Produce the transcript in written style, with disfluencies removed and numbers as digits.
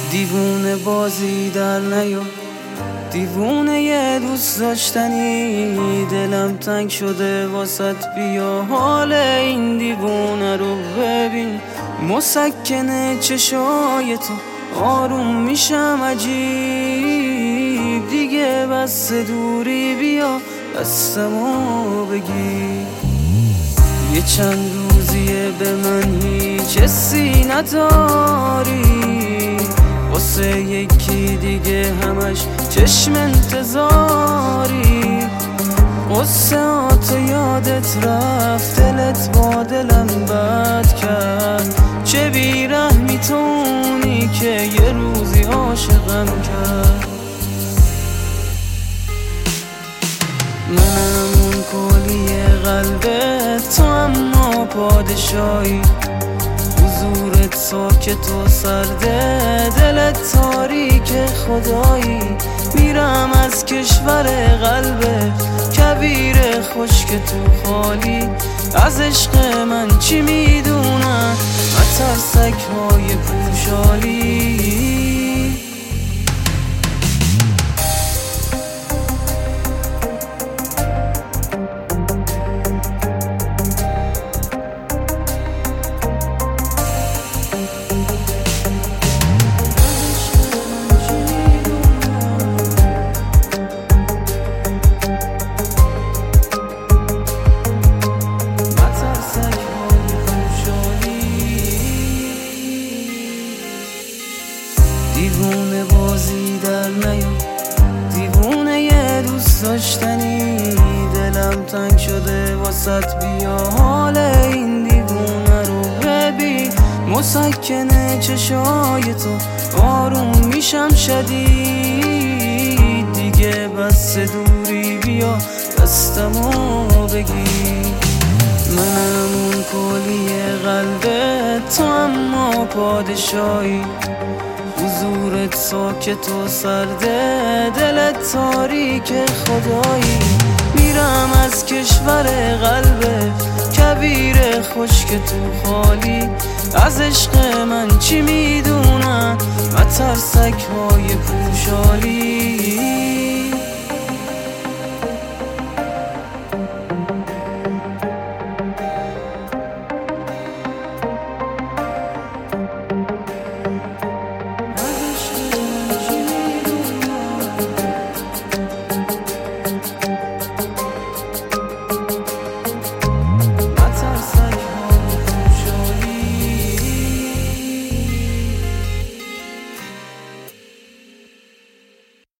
دیوونه بازی در نیا، دیوونه یه دوست داشتنی، دلم تنگ شده واسط، بیا حال این دیوونه رو ببین. مسکن چشای تو آروم میشم عجیب، دیگه بس دوری، بیا دستمو بگیر. یه چند روزیه به من هیچ حسی نداری، واسه یکی دیگه همش چشم انتظاری. قصه هاتو یادت رفت، دلت با دلم بد کرد، چه بیرحمی تونی که یه روزی عاشقم کرد. منم اون کلی قلبت تو، اما پادشاهی، حضورت ساکت و سرده، دلت تاریک خدایی. میرم از کشور قلبه کویر خشک تو خالی، از عشق من چی میدونن مترسک های پوشالی. دیوونه بازی در نیا، دیوونه یه دوست داشتنی، دلم تنگ شده واسط، بیا حال این دیوونه رو ببین. مسکن چشای تو آروم میشم شدید، دیگه بس دوری، بیا دستمو بگیر. منم اون کلی قلبت تو، اما پادشاهی، حضورت ساکت و سرده، دلت تاریک خدایی. میرم از کشور قلبه کویر خشک تو خالی، از عشق من چی میدونن مترسک های پوشالی.